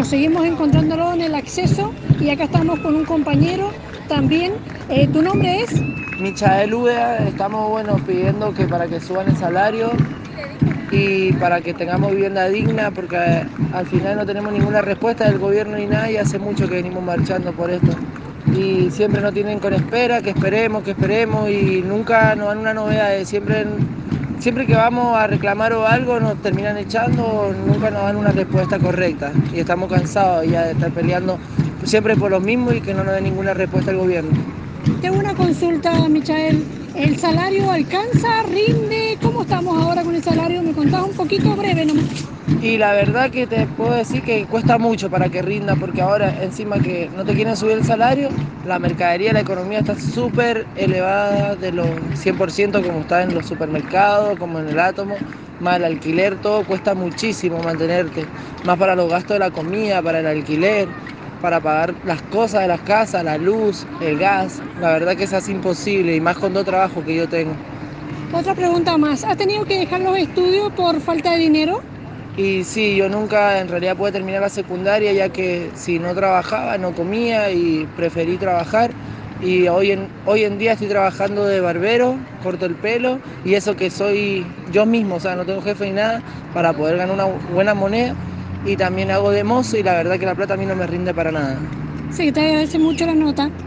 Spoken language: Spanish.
seguimos encontrándolo en el acceso y acá estamos con un compañero también. ¿Tu nombre es? Michael Úbeda, estamos pidiendo que para que suban el salario y para que tengamos vivienda digna, porque al final no tenemos ninguna respuesta del gobierno ni nada y hace mucho que venimos marchando por esto. Y siempre nos tienen con espera, que esperemos y nunca nos dan una novedad. Siempre que vamos a reclamar o algo nos terminan echando, nunca nos dan una respuesta correcta. Y estamos cansados ya de estar peleando siempre por lo mismo y que no nos den ninguna respuesta al gobierno. Tengo una consulta, Michael. ¿El salario alcanza, rinde? ¿Cómo estamos ahora con el salario? ¿Me contás un poquito breve nomás? Y la verdad que te puedo decir que cuesta mucho para que rinda, porque ahora encima que no te quieren subir el salario, la mercadería, la economía está súper elevada de los 100% como está en los supermercados, como en el átomo, más el alquiler, todo cuesta muchísimo mantenerte, más para los gastos de la comida, para el alquiler, para pagar las cosas de las casas, la luz, el gas, la verdad que eso es imposible y más con dos trabajos que yo tengo. Otra pregunta más. ¿Has tenido que dejar los estudios por falta de dinero? Y sí, yo nunca en realidad pude terminar la secundaria, ya que si no trabajaba no comía y preferí trabajar. Y hoy en día estoy trabajando de barbero, corto el pelo y eso que soy yo mismo, o sea, no tengo jefe ni nada para poder ganar una buena moneda. Y también hago de mozo y la verdad que la plata a mí no me rinde para nada. Sí, te agradece mucho la nota.